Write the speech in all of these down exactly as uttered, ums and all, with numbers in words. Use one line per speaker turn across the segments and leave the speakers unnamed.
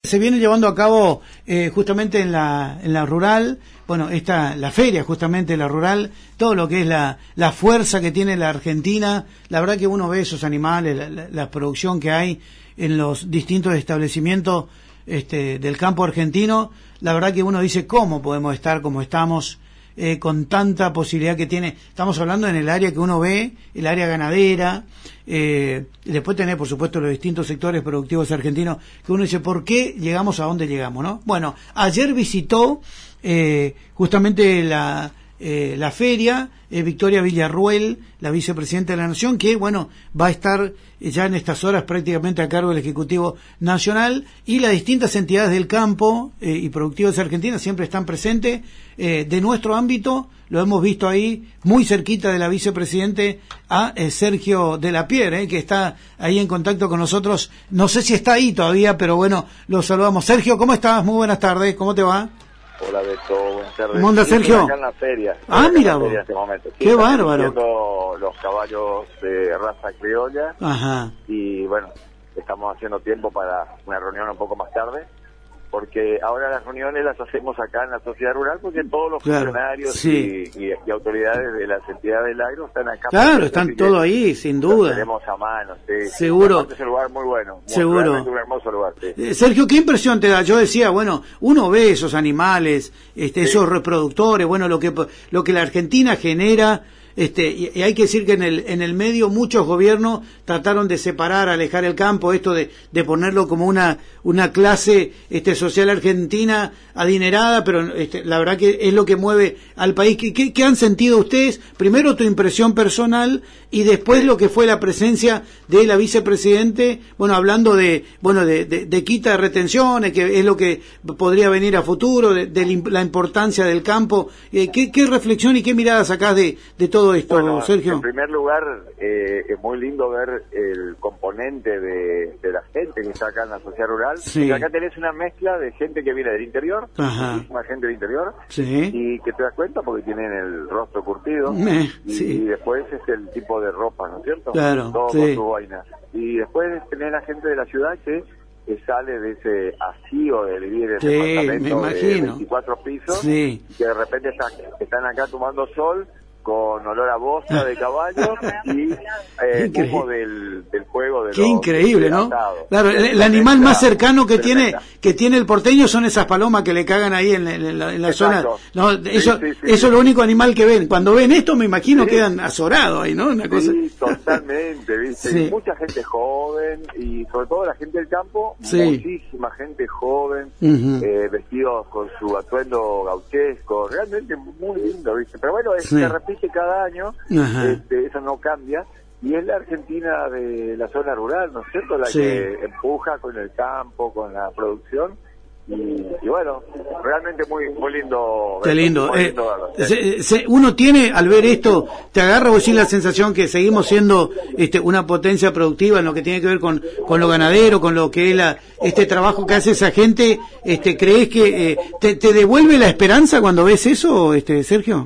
se viene llevando a cabo eh, justamente en la en la rural, bueno, esta la feria justamente la rural, todo lo que es la la fuerza que tiene la Argentina, la verdad que uno ve esos animales, la, la, la producción que hay en los distintos establecimientos este del campo argentino, la verdad que uno dice cómo podemos estar como estamos. Eh, con tanta posibilidad que tiene, estamos hablando en el área que uno ve, el área ganadera, eh, y después tener por supuesto los distintos sectores productivos argentinos, que uno dice, ¿por qué llegamos a donde llegamos, no? Bueno, ayer visitó eh, justamente la eh, la feria eh, Victoria Villarruel, la vicepresidenta de la Nación, que bueno, va a estar ya en estas horas prácticamente a cargo del Ejecutivo Nacional, y las distintas entidades del campo eh, y productivos de Argentina siempre están presentes. Eh, de nuestro ámbito, lo hemos visto ahí muy cerquita de la vicepresidente a eh, Sergio de la Pierre, eh, que está ahí en contacto con nosotros. No sé si está ahí todavía, pero bueno, lo saludamos. Sergio, ¿cómo estás? Muy buenas tardes, ¿cómo te va?
Hola Beto, buenas tardes.
¿Cómo anda, Sergio?
Acá en la feria.
Ah, mira vos.
Este momento. Sí,
qué bárbaro.
Viendo los caballos de raza criolla.
Ajá.
Y bueno, estamos haciendo tiempo para una reunión un poco más tarde, porque ahora las reuniones las hacemos acá en la sociedad rural, porque todos los
claro,
funcionarios
sí.
y, y, y autoridades de las entidades del agro están acá.
Claro, están todos ahí, sin duda.
Tenemos a mano, sí.
Seguro.
Es un lugar muy bueno. Muy,
seguro.
un hermoso lugar, sí.
Eh, Sergio, ¿qué impresión te da? Yo decía, bueno, uno ve esos animales, este, sí. esos reproductores, bueno, lo que lo que la Argentina genera. Este, y, y hay que decir que en el en el medio muchos gobiernos trataron de separar, alejar el campo, esto de, de ponerlo como una una clase este social argentina adinerada, pero este, la verdad que es lo que mueve al país. ¿Qué, qué, qué han sentido ustedes? Primero tu impresión personal y después lo que fue la presencia de la vicepresidente, bueno, hablando de bueno de, de, de quita de retenciones, que es lo que podría venir a futuro, de, de la importancia del campo. Eh, ¿qué, ¿Qué reflexión y qué mirada sacás de, de todo esto,
bueno,
Sergio?
En primer lugar, eh, es muy lindo ver el componente de, de la gente que está acá en la sociedad rural.
Sí.
Acá tenés una mezcla de gente que viene del interior,
Ajá.
muchísima gente del interior,
sí.
y que te das cuenta porque tienen el rostro curtido,
eh,
y,
sí.
y después es el tipo de ropa, ¿no es cierto?
Claro,
todo
sí.
con su vaina. Y después tenés la gente de la ciudad que, que sale de ese asío de vivir en
sí,
departamento
me
de veinticuatro pisos,
sí.
que de repente está, están acá tomando sol, con olor a bosta de caballo y eh, humo del, del fuego de
Qué
los,
increíble,
del
¿no?
asado.
Claro, el, el animal más cercano que tiene que tiene el porteño son esas palomas que le cagan ahí en, en la, en la zona. No, eso,
sí, sí, sí,
eso
sí.
es lo único animal que ven. Cuando ven esto, me imagino
sí.
quedan azorados ahí, ¿no? Una cosa.
Sí, totalmente, ¿viste?
Sí.
Y mucha gente joven y sobre todo la gente del campo,
sí.
muchísima gente joven,
uh-huh.
eh, vestidos con su atuendo gauchesco, realmente muy lindo, ¿viste? Pero bueno, es,
sí.
se repite cada año. Este, eso no cambia, y es la Argentina de la zona rural, ¿no es cierto? La
sí.
que empuja con el campo, con la producción, y, y bueno, realmente muy muy lindo.
Qué lindo.
Muy
Eh,
lindo
se, se, uno tiene, al ver esto, te agarra vos sí la sensación que seguimos siendo este, una potencia productiva en lo que tiene que ver con, con lo ganadero, con lo que es la, este trabajo que hace esa gente. Este, ¿crees que eh, te, te devuelve la esperanza cuando ves eso, este, Sergio?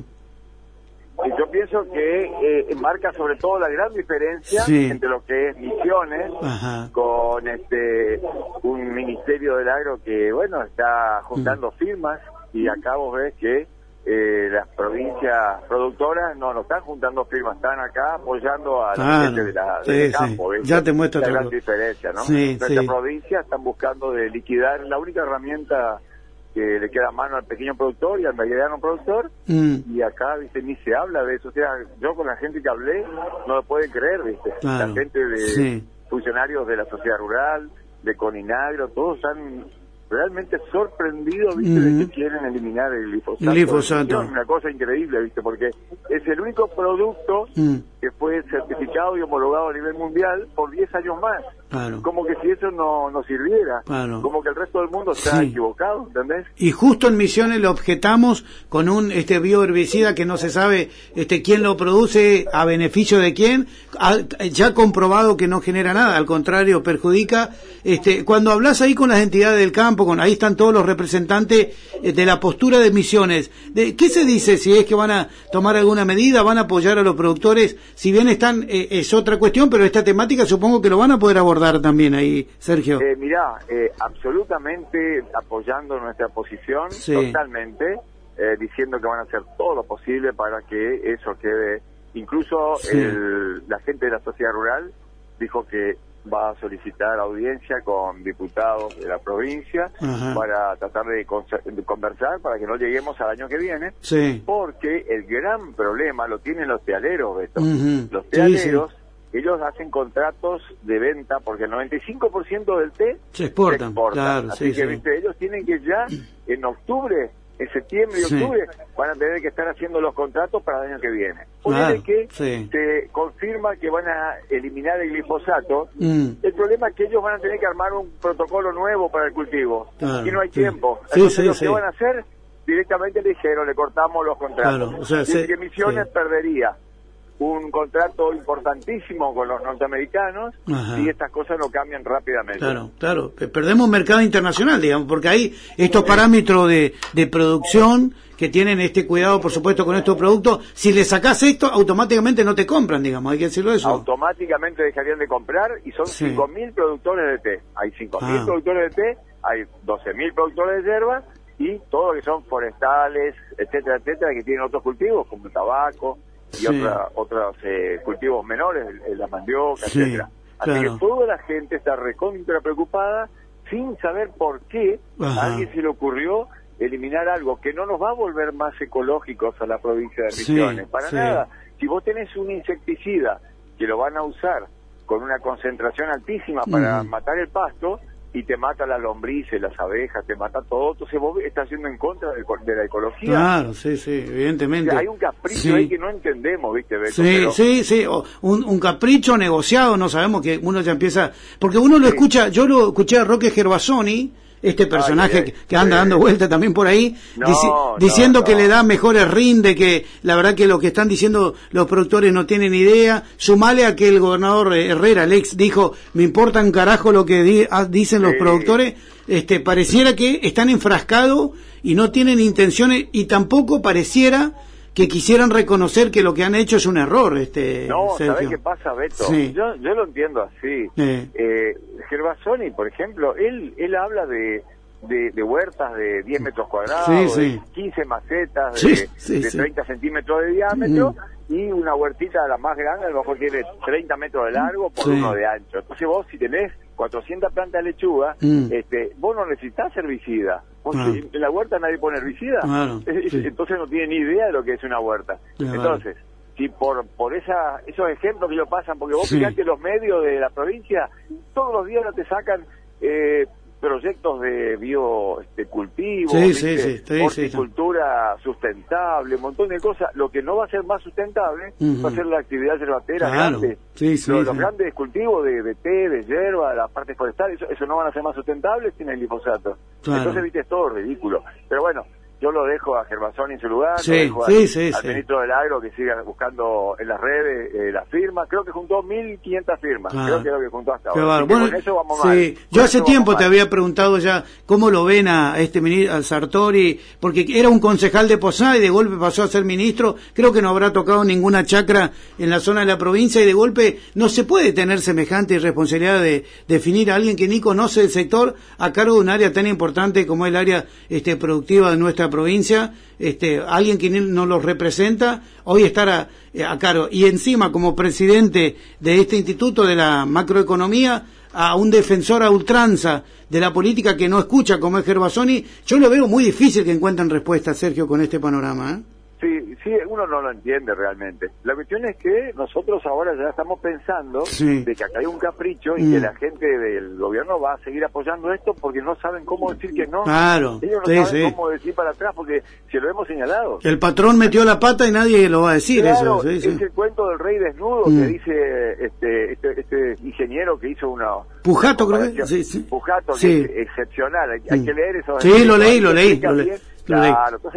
Yo pienso que eh, marca sobre todo la gran diferencia
sí.
entre lo que es Misiones
Ajá.
con este un ministerio del agro que, bueno, está juntando mm. firmas, y acá vos ves que eh, las provincias productoras no, no están juntando firmas, están acá apoyando a la
claro.
gente de la,
sí,
del
sí.
campo. ¿Ves?
Ya te muestro
la
otra
gran
cosa.
diferencia, ¿no?
Sí,
Nuestra
sí.
provincia están buscando de liquidar la única herramienta que le queda a mano al pequeño productor y al mediano productor, mm. y acá, viste, ni se habla de eso. O sea, yo con la gente que hablé no lo pueden creer, viste.
Claro.
La gente de
sí.
funcionarios de la sociedad rural, de Coninagro, todos han realmente sorprendidos, viste, mm. de que quieren eliminar el glifosato.
El glifosato.
Una cosa increíble, viste, porque es el único producto mm. que fue certificado y homologado a nivel mundial por diez años más.
Claro.
Como que si eso no, no sirviera,
claro.
como que el resto del mundo está
sí.
equivocado, ¿entendés?
Y justo en Misiones lo objetamos con un este bioherbicida que no se sabe este quién lo produce, a beneficio de quién, a, ya comprobado que no genera nada, al contrario, perjudica. Este, cuando hablas ahí con las entidades del campo, con ahí están todos los representantes eh, de la postura de Misiones, de ¿qué se dice? Si es que van a tomar alguna medida, van a apoyar a los productores, si bien están, eh, es otra cuestión, pero esta temática supongo que lo van a poder abordar abordar también ahí, Sergio?
Eh, mirá, eh, absolutamente apoyando nuestra posición, sí. totalmente, eh, diciendo que van a hacer todo lo posible para que eso quede. Incluso sí. el, la gente de la sociedad rural dijo que va a solicitar audiencia con diputados de la provincia Ajá. para tratar de, de conversar para que no lleguemos al año que viene,
sí.
porque el gran problema lo tienen los tealeros, Beto. Uh-huh. Los tealeros, sí, sí. ellos hacen contratos de venta porque el noventa y cinco por ciento del té
se exportan, se exporta. Claro,
así
sí,
que
sí.
viste, ellos tienen que ya en octubre, en septiembre y octubre sí. van a tener que estar haciendo los contratos para el año que viene. Claro, que sí. se confirma que van a eliminar el glifosato. Mm. El problema es que ellos van a tener que armar un protocolo nuevo para el cultivo. Claro, y no hay sí. tiempo.
Sí,
Entonces
sí,
lo
sí.
que van a hacer, directamente le dijeron, le cortamos los contratos.
Claro, o sea,
y
se,
que Misiones
sí.
perdería un contrato importantísimo con los norteamericanos Ajá. y estas cosas no cambian rápidamente.
Claro, claro, perdemos mercado internacional, digamos, porque hay estos sí. parámetros de, de producción que tienen este cuidado, por supuesto, con estos productos. Si le sacás esto, automáticamente no te compran, digamos, hay que decirlo eso.
Automáticamente dejarían de comprar y son sí. cinco mil productores de té. Hay cinco mil ah. productores de té, hay doce mil productores de hierba y todo lo que son forestales, etcétera, etcétera, que tienen otros cultivos como el tabaco y sí. otra, otros eh, cultivos menores, la mandioca,
sí,
etcétera. Así
claro.
que toda la gente está recontra preocupada sin saber por qué Ajá. a alguien se le ocurrió eliminar algo que no nos va a volver más ecológicos a la provincia de Misiones,
sí,
para
sí.
nada. Si vos tenés un insecticida que lo van a usar con una concentración altísima para mm. matar el pasto, y te mata las lombrices, las abejas, te mata todo, entonces vos estás yendo en contra de, de la ecología.
Claro, sí, sí, evidentemente.
O sea, hay un capricho sí. ahí que no entendemos, ¿viste, Beto?
Sí,
pero...
sí, sí, un, un capricho negociado, no sabemos que uno ya empieza... Porque uno lo sí. escucha, yo lo escuché a Roque Gervasoni, este personaje ay, ay, que, que anda sí. dando vuelta también por ahí,
no,
dici
no,
diciendo
no.
que le da mejores rinde, que la verdad que lo que están diciendo los productores no tienen idea. Sumale a que el gobernador Herrera, Alex, dijo, me importa un carajo lo que di ah, dicen los sí. productores. Este, pareciera que están enfrascados y no tienen intenciones, y tampoco pareciera que quisieran reconocer que lo que han hecho es un error. Este,
no,
Sergio.
¿sabés qué pasa, Beto?
Sí.
Yo, yo lo entiendo así.
Eh.
Eh, Gervasoni, por ejemplo, él él habla de, de, de huertas de diez metros cuadrados,
sí, sí.
de quince macetas
sí,
de,
sí,
de
sí.
treinta centímetros de diámetro,
mm.
y una huertita, la más grande, a lo mejor tiene treinta metros de largo por
sí.
uno de ancho. Entonces vos, si tenés cuatrocientas plantas de lechuga, mm. este, vos no necesitas herbicida. Vos, claro. En la huerta nadie pone herbicida,
claro,
es,
sí.
entonces no tiene ni idea de lo que es una huerta.
Claro.
Entonces, si por por esa esos ejemplos que ellos pasan, porque vos
sí.
fijás que los medios de la provincia todos los días no te sacan eh, proyectos de bio este, cultivo,
sí, sí, sí, sí,
horticultura sí, sustentable, un montón de cosas. Lo que no va a ser más sustentable uh-huh. va a ser la actividad yerbatera
claro.
grande.
Sí, sí,
los,
sí.
los grandes cultivos de, de té, de hierba, las partes forestales, eso, eso no van a ser más sustentables sin el glifosato.
Claro.
Entonces, viste, es todo ridículo. Pero bueno, yo lo dejo a Gervasoni en su lugar,
sí,
lo dejo
sí,
al,
sí,
al
sí.
ministro del Agro que siga buscando en las redes eh, las firmas. Creo que juntó mil quinientas firmas,
claro.
creo que es lo que juntó hasta ahora.
Claro. Bueno,
con eso vamos
sí.
mal.
Yo
Con
hace
eso
tiempo te
mal.
había preguntado ya cómo lo ven a este ministro, al Sartori, porque era un concejal de Posada y de golpe pasó a ser ministro. Creo que no habrá tocado ninguna chacra en la zona de la provincia y de golpe no se puede tener semejante irresponsabilidad de definir a alguien que ni conoce el sector a cargo de un área tan importante como es el área este, productiva de nuestra provincia. Este, alguien que no los representa, hoy estar a, a cargo. Y encima, como presidente de este instituto de la macroeconomía, a un defensor a ultranza de la política que no escucha, como es Gervasoni, yo lo veo muy difícil que encuentren respuesta, Sergio, con este panorama, ¿eh?
Sí, sí, uno no lo entiende realmente. La cuestión es que nosotros ahora ya estamos pensando
sí.
de que acá hay un capricho y
mm.
que la gente del gobierno va a seguir apoyando esto porque no saben cómo decir que no.
Claro.
Ellos no
sí,
saben
sí.
cómo decir para atrás porque se lo hemos señalado.
El patrón metió la pata y nadie lo va a decir.
Claro,
eso. Sí, sí.
es el cuento del rey desnudo mm. que dice este, este este ingeniero que hizo una...
Pujato, creo que sí, sí.
Pujato, que
sí.
es excepcional. Hay, hay
mm.
que leer eso.
Sí, lo leí, lo leí. Lo leí.
Claro, entonces, ¿viste?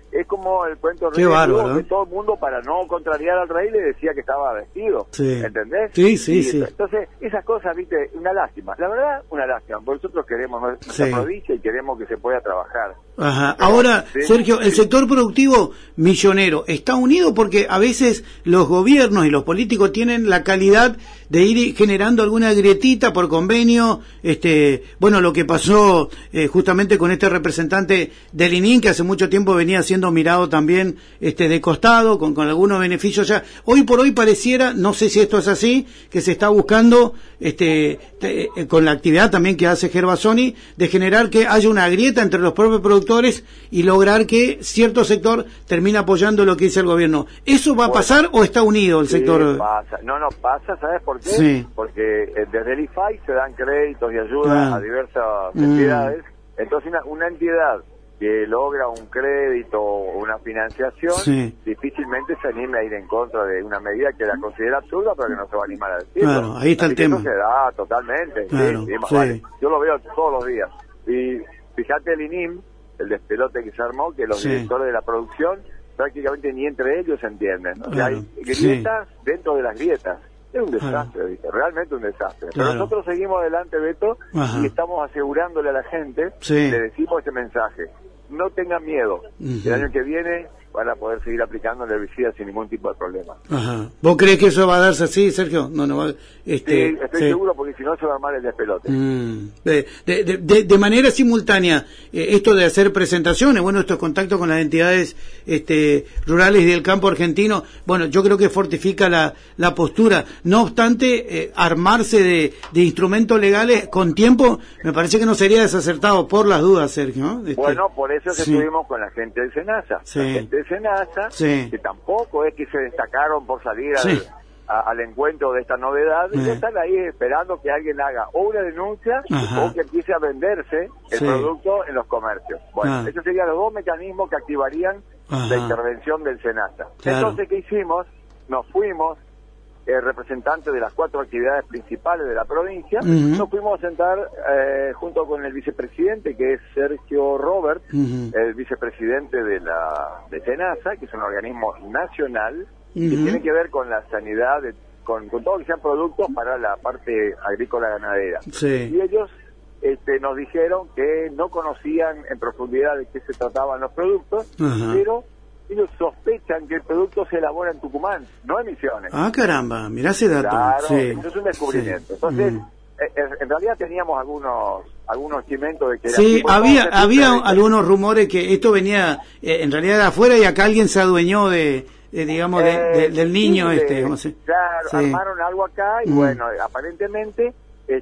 es como el cuento
Qué bárbaro,
que
¿eh?
todo el mundo, para no contrariar al rey, le decía que estaba vestido,
sí.
¿entendés?
Sí, sí,
y,
sí.
Entonces, esas cosas, viste, una lástima, la verdad, una lástima, porque nosotros queremos nuestra
Sí.
provincia y queremos que se pueda trabajar.
Ajá.
Pero,
Ahora,
sí,
Sergio, el
sí.
sector productivo millonero está unido porque a veces los gobiernos y los políticos tienen la calidad de ir generando alguna grietita por convenio. Este, bueno, lo que pasó eh, justamente con este representante del I N I N, que hace mucho tiempo venía siendo mirado también este de costado, con, con algunos beneficios ya. Hoy por hoy pareciera, no sé si esto es así, que se está buscando, este, te, eh, con la actividad también que hace Gervasoni, de generar que haya una grieta entre los propios productores y lograr que cierto sector termine apoyando lo que dice el gobierno. ¿Eso va a pasar bueno, o está unido el
sí,
sector?
Pasa. No, no, pasa, ¿sabes por qué?
Sí.
Porque eh, desde el I F A I se dan créditos y ayuda
ah.
a diversas
mm.
entidades. Entonces, una, una entidad que logra un crédito o una financiación,
sí.
difícilmente se anime a ir en contra de una medida que la considera absurda, pero que no se va a animar a decirlo.
Claro, ahí está
Así
el tema.
Eso se da totalmente.
Claro,
sí, sí,
sí.
Vale. Yo lo veo todos los días. Y fíjate el I N I M, el despelote que se armó, que los sí. directores de la producción prácticamente ni entre ellos se entienden. O sea,
claro,
hay grietas sí. dentro de las grietas. Es un desastre, claro. ¿viste? Realmente un desastre. Claro. Pero nosotros seguimos adelante, Beto, Ajá. y estamos asegurándole a la gente, sí. le decimos este mensaje: no tengan miedo, uh-huh. el año que viene van a poder seguir aplicando el herbicida sin ningún tipo de problema.
Ajá. ¿Vos crees que eso va a darse así, Sergio? No, no, este,
sí, estoy
sí.
seguro, porque si no se va a armar el despelote.
Mm. De, de, de, de manera simultánea, eh, esto de hacer presentaciones, bueno, estos contactos con las entidades este, rurales y del campo argentino, bueno, yo creo que fortifica la, la postura. No obstante, eh, armarse de, de instrumentos legales con tiempo, me parece que no sería desacertado, por las dudas, Sergio, ¿no? Este,
bueno, por eso que
sí.
estuvimos con la gente del SENASA.
Sí.
La gente del SENASA, sí. que tampoco es que se destacaron por salir al, sí. a, al encuentro de esta novedad, y están ahí esperando que alguien haga o una denuncia Ajá. o que empiece a venderse el sí. producto en los comercios. Bueno, ah. esos serían los dos mecanismos que activarían Ajá. la intervención del SENASA. Claro. Entonces, ¿qué hicimos? Nos fuimos, eh, representantes de las cuatro actividades principales de la provincia, uh-huh. nos fuimos a sentar eh, junto con el vicepresidente, que es Sergio Robert, uh-huh. el vicepresidente de la de SENASA, que es un organismo nacional, uh-huh. que tiene que ver con la sanidad, de, con, con todo lo que sean productos para la parte agrícola ganadera.
Sí.
Y ellos este, nos dijeron que no conocían en profundidad de qué se trataban los productos, uh-huh. pero ellos sospechan que el producto se elabora en Tucumán, no en Misiones.
Ah, caramba, mirá ese dato.
Claro,
sí.
eso es un descubrimiento. Sí. Entonces, mm. eh, en realidad teníamos algunos algunos chimentos de que...
Sí, había había de... algunos rumores que esto venía eh, en realidad de afuera y acá alguien se adueñó de, de digamos, de, de,
eh,
del niño
sí,
este.
De,
¿cómo se...
Claro,
sí.
armaron algo acá y mm. bueno, aparentemente...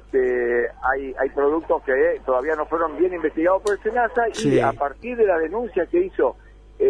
Este, hay hay productos que todavía no fueron bien investigados por el SENASA
sí.
y a partir de la denuncia que hizo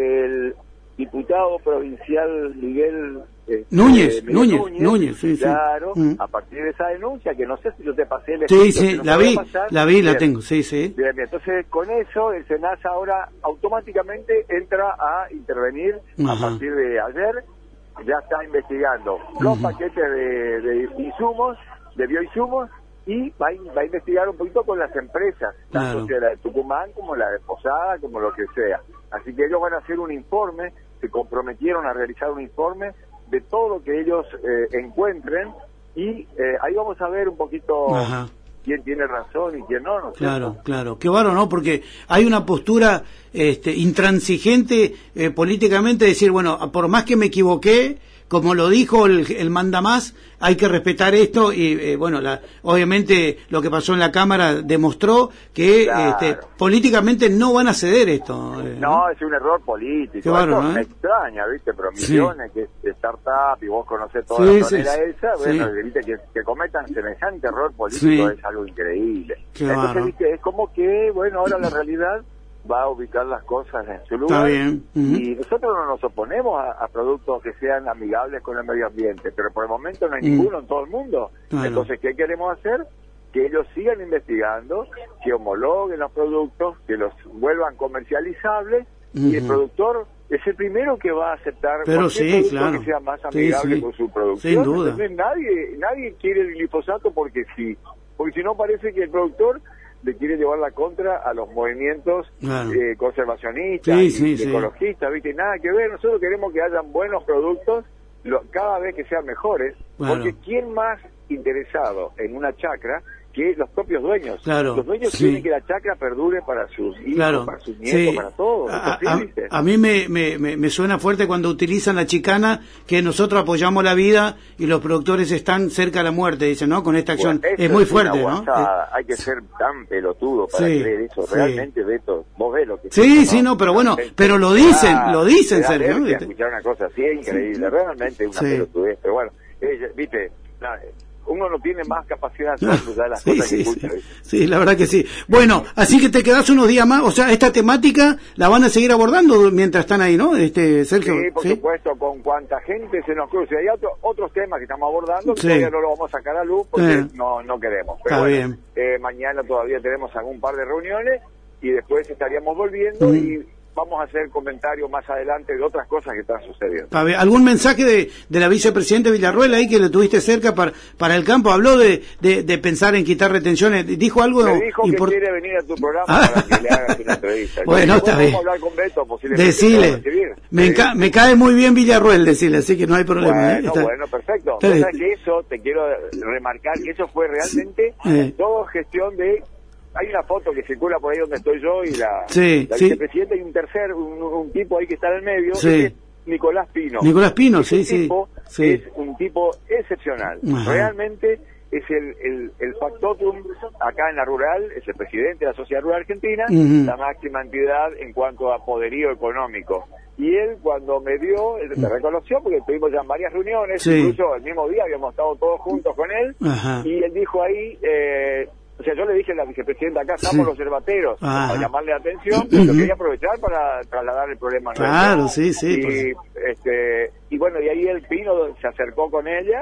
el diputado provincial Miguel este,
Núñez,
Miguel
Núñez,
Núñez,
Núñez, sí,
claro,
sí.
a partir de esa denuncia, que no sé si yo te pasé el
sí, sí,
no
la vi,
pasar,
la vi, bien, la tengo, sí, sí.
Bien, bien, entonces con eso el SENASA ahora automáticamente entra a intervenir. Ajá. A partir de ayer, ya está investigando los uh-huh. paquetes de, de insumos, de bioinsumos, y va a, va a investigar un poquito con las empresas,
claro.
tanto de la de Tucumán como la de Posada, como lo que sea. Así que ellos van a hacer un informe, se comprometieron a realizar un informe de todo lo que ellos eh, encuentren, y eh, ahí vamos a ver un poquito Ajá. quién tiene razón y quién no, ¿no?
Claro, ¿cierto? Claro, qué bárbaro, ¿no? Porque hay una postura este, intransigente eh, políticamente, decir, bueno, por más que me equivoqué, como lo dijo el, el mandamás, hay que respetar esto y eh, bueno, la, obviamente lo que pasó en la Cámara demostró que
claro.
este, políticamente no van a ceder esto.
Eh, no, ¿no? Es un error político.
Bárbaro,
esto
¿no?
me extraña, ¿viste? Pero Misiones, sí. que es startup y vos conocés toda
sí,
la tonera
sí,
esa, bueno,
sí.
¿viste? Que, que cometan semejante error político sí. es algo increíble.
Qué
Entonces,
bárbaro.
¿viste? Es como que, bueno, ahora la realidad va a ubicar las cosas en su lugar.
Está bien. Uh-huh.
Y nosotros no nos oponemos a, a productos que sean amigables con el medio ambiente, pero por el momento no hay uh-huh. ninguno en todo el mundo. Claro. Entonces, ¿qué queremos hacer? Que ellos sigan investigando, que homologuen los productos, que los vuelvan comercializables, uh-huh. y el productor es el primero que va a aceptar
pero
cualquier
sí,
producto
claro.
que sea más amigable
sí, sí.
con su producción.
Sin duda.
Entonces, nadie, nadie quiere el glifosato porque sí, porque si no parece que el productor le quiere llevar la contra a los movimientos
claro.
eh, conservacionistas
sí,
y
sí, sí.
ecologistas, ¿viste? Nada que ver, nosotros queremos que hayan buenos productos, lo, cada vez que sean mejores,
claro.
porque ¿quién más interesado en una chacra que los propios dueños?
Claro,
los dueños
sí.
quieren que la chacra perdure para sus hijos,
claro.
para sus nietos,
sí.
para todos.
A, a, a mí me, me, me suena fuerte cuando utilizan la chicana, que nosotros apoyamos la vida y los productores están cerca de la muerte, dicen, ¿no? Con esta acción.
Bueno,
es muy
es
fuerte,
una
¿no?
guasada. Hay que ser tan pelotudo para
sí,
creer eso.
sí.
Realmente, Beto, vos ves lo que...
Sí, sí, no, pero bueno, pero lo dicen,
da,
lo dicen,
da
Sergio.
alergia escuchar una cosa así, es increíble. Realmente es una
sí.
pelotudez, pero bueno, ella, viste... Nada, uno no tiene más capacidad de hacer ya las
sí,
cosas
sí,
que escucha.
Sí, sí, la verdad que sí. Bueno, así que te quedás unos días más, o sea, esta temática la van a seguir abordando mientras están ahí, ¿no? Este, Sergio.
Sí, por
¿sí?
supuesto, con cuanta gente se nos cruce. Hay otro, otros temas que estamos abordando que
sí.
todavía no lo vamos a sacar a luz porque
eh.
no, no queremos. Pero
Está
bueno,
bien.
Eh, mañana todavía tenemos algún par de reuniones y después estaríamos volviendo mm. y vamos a hacer comentarios más adelante de otras cosas que están sucediendo.
A ver, ¿algún mensaje de, de la vicepresidenta Villarruel ahí que le tuviste cerca para, para el campo? ¿Habló de, de, de pensar en quitar retenciones? ¿Dijo algo?
Me dijo
import...
que quiere venir a tu programa ah. para que le hagas una entrevista.
Bueno, está bien.
Vamos a hablar con Beto, posiblemente.
Decile, me,
sí.
enca me cae muy bien Villarruel, decirle, así que no hay problema.
Bueno,
¿eh? Está...
bueno, perfecto. O sea que eso, te quiero remarcar, que eso fue realmente
eh.
todo gestión de... Hay una foto que circula por ahí donde estoy yo y la,
sí,
la
sí.
vicepresidenta y un tercer, un, un tipo ahí que está en el medio,
sí.
es Nicolás Pino.
Nicolás Pino,
Ese
sí,
tipo
sí.
Es un tipo excepcional. Ajá. Realmente es el, el, el factotum acá en la rural, es el presidente de la Sociedad Rural Argentina, uh-huh. la máxima entidad en cuanto a poderío económico. Y él cuando me vio, él me reconoció porque tuvimos ya varias reuniones,
sí.
incluso el mismo día habíamos estado todos juntos con él, ajá. y él dijo ahí... Eh, O sea, yo le dije a la vicepresidenta, acá estamos sí. los cervateros, Ajá. para llamarle la atención, pero quería aprovechar para trasladar el problema.
Claro,
nuestro.
sí, sí.
Y, pues. este, y bueno, y ahí el Pino se acercó con ella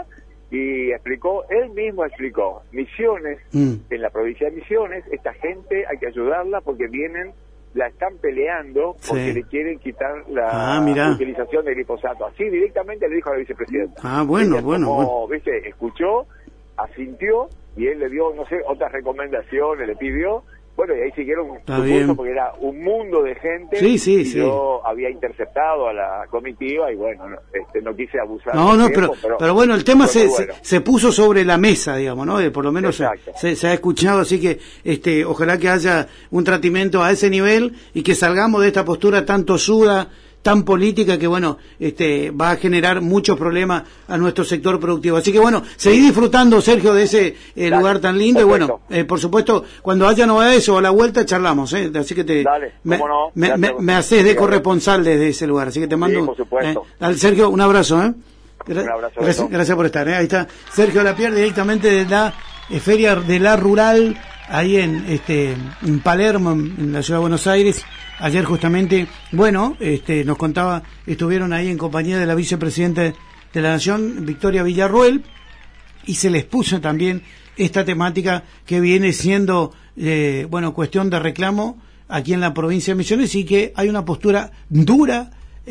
y explicó, él mismo explicó, Misiones, mm. en la provincia de Misiones, esta gente hay que ayudarla porque vienen, la están peleando porque sí. le quieren quitar la
ah,
utilización de glifosato. Así directamente le dijo a la vicepresidenta.
Ah, bueno,
ella,
bueno.
Como,
bueno.
viste, escuchó, asintió, y él le dio, no sé, otras recomendaciones, le pidió, bueno, y ahí siguieron su curso porque era un mundo de gente,
sí, sí,
y
sí.
yo había interceptado a la comitiva y bueno, no, este, no quise abusar.
No, no,
tiempo,
pero,
pero,
pero bueno, el tema se,
bueno.
se, se puso sobre la mesa, digamos, ¿no? Por lo menos se, se, se ha escuchado, así que este, ojalá que haya un tratamiento a ese nivel y que salgamos de esta postura tan tosuda, tan política que bueno, este va a generar muchos problemas a nuestro sector productivo. Así que bueno, seguí disfrutando, Sergio, de ese eh, Dale, lugar tan lindo perfecto. Y bueno, eh, por supuesto, cuando haya novedades o a la vuelta charlamos, eh, así que te
Dale,
me,
no,
me, me, me haces de corresponsal desde ese lugar, así que te mando
sí, por supuesto.
Eh, al Sergio un abrazo, eh.
Gra un abrazo
gracias, gracias por estar, eh. Ahí está Sergio Lapierre directamente de la eh, Feria de la Rural ahí en este en Palermo, en la ciudad de Buenos Aires. Ayer justamente, bueno, este, nos contaba, estuvieron ahí en compañía de la vicepresidenta de la Nación, Victoria Villarruel, y se les puso también esta temática que viene siendo, eh, bueno, cuestión de reclamo aquí en la provincia de Misiones y que hay una postura dura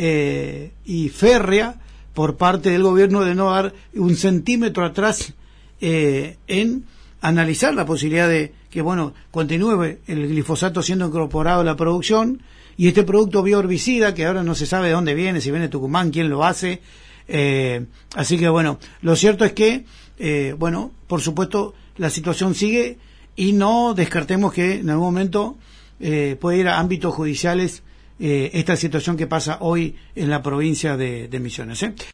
eh, y férrea por parte del gobierno de no dar un centímetro atrás eh, en analizar la posibilidad de que, bueno, continúe el glifosato siendo incorporado a la producción y este producto bioherbicida que ahora no se sabe de dónde viene, si viene de Tucumán, quién lo hace. Eh, así que, bueno, lo cierto es que, eh, bueno, por supuesto, la situación sigue y no descartemos que en algún momento eh, puede ir a ámbitos judiciales eh, esta situación que pasa hoy en la provincia de, de Misiones, ¿eh?